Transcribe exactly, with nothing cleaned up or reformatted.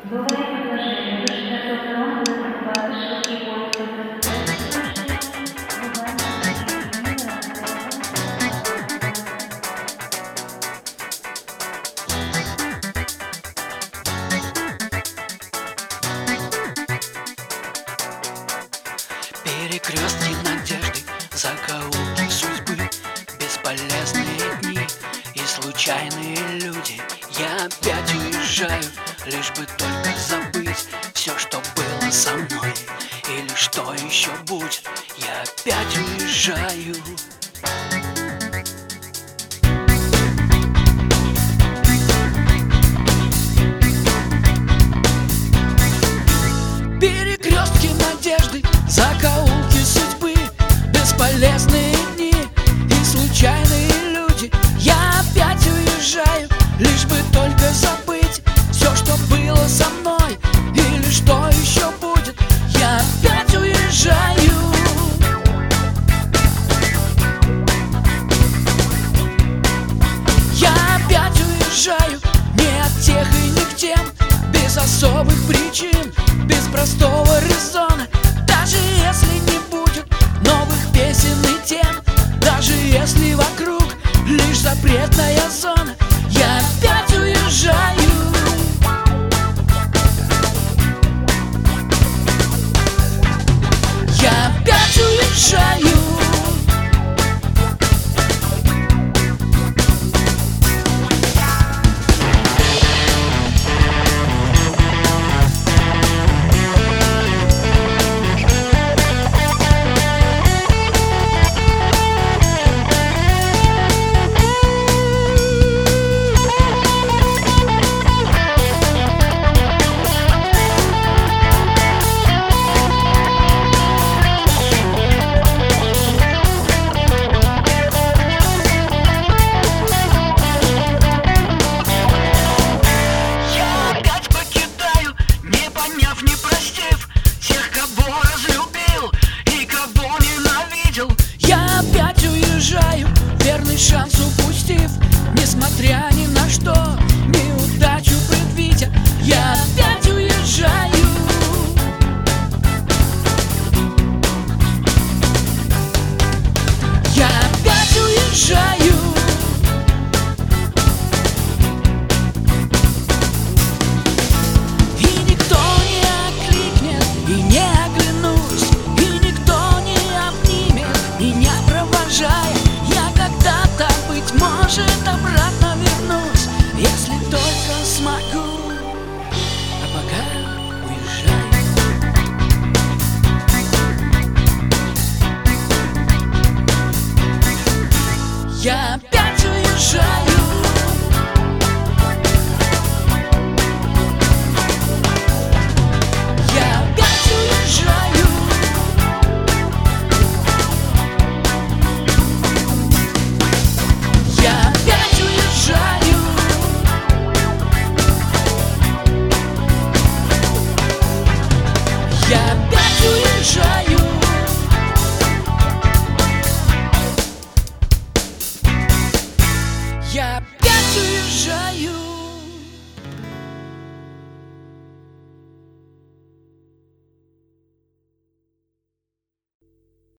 Бывает предложение, выше дозорного выбрать широкий поиск Перекрестки надежды, закоулки судьбы, бесполезные дни и случайные люди. Я опять уезжаю, лишь бы только забыть все, что было со мной или что еще будет. Я опять уезжаю. Перекрестки надежды, закоулки судьбы, бесполезные дни и случайные люди. Я опять уезжаю, лишь бы только забыть все, что было со мной или что еще будет. Я опять уезжаю. Я опять уезжаю, не от тех и не к тем, без особых причин, без простого резона. Даже если не будет новых песен и тем, даже если вокруг лишь запретная зона, я опять уезжаю. Я опять уезжаю. Не простив тех, кого разлюбил и кого ненавидел, я опять уезжаю, верный шанс упустив, несмотря ни на что, неудачу предвидя. Я опять уезжаю. Я опять уезжаю. Я когда-то, быть может, обратно вернусь, если только смогу. А пока уезжаю. Я опять уезжаю. Я опять уезжаю. Я опять уезжаю.